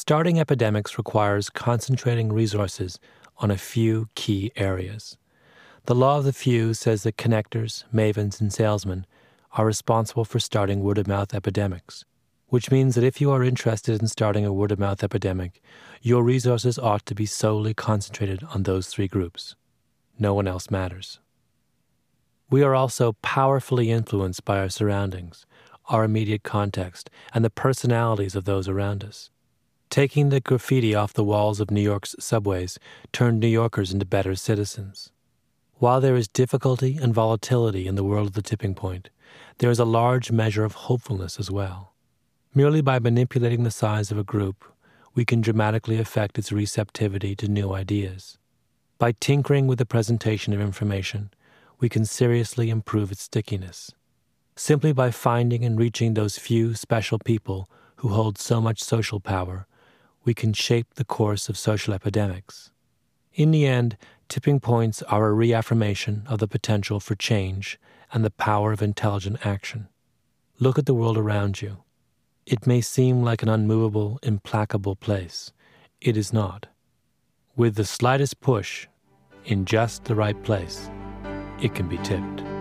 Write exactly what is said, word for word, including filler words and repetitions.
Starting epidemics requires concentrating resources on a few key areas. The law of the few says that connectors, mavens, and salesmen are responsible for starting word-of-mouth epidemics, which means that if you are interested in starting a word-of-mouth epidemic, your resources ought to be solely concentrated on those three groups. No one else matters. We are also powerfully influenced by our surroundings, our immediate context, and the personalities of those around us. Taking the graffiti off the walls of New York's subways turned New Yorkers into better citizens. While there is difficulty and volatility in the world of the tipping point, there is a large measure of hopefulness as well. Merely by manipulating the size of a group, we can dramatically affect its receptivity to new ideas. By tinkering with the presentation of information, we can seriously improve its stickiness. Simply by finding and reaching those few special people who hold so much social power, we can shape the course of social epidemics. In the end, tipping points are a reaffirmation of the potential for change and the power of intelligent action. Look at the world around you. It may seem like an unmovable, implacable place. It is not. With the slightest push, in just the right place, it can be tipped.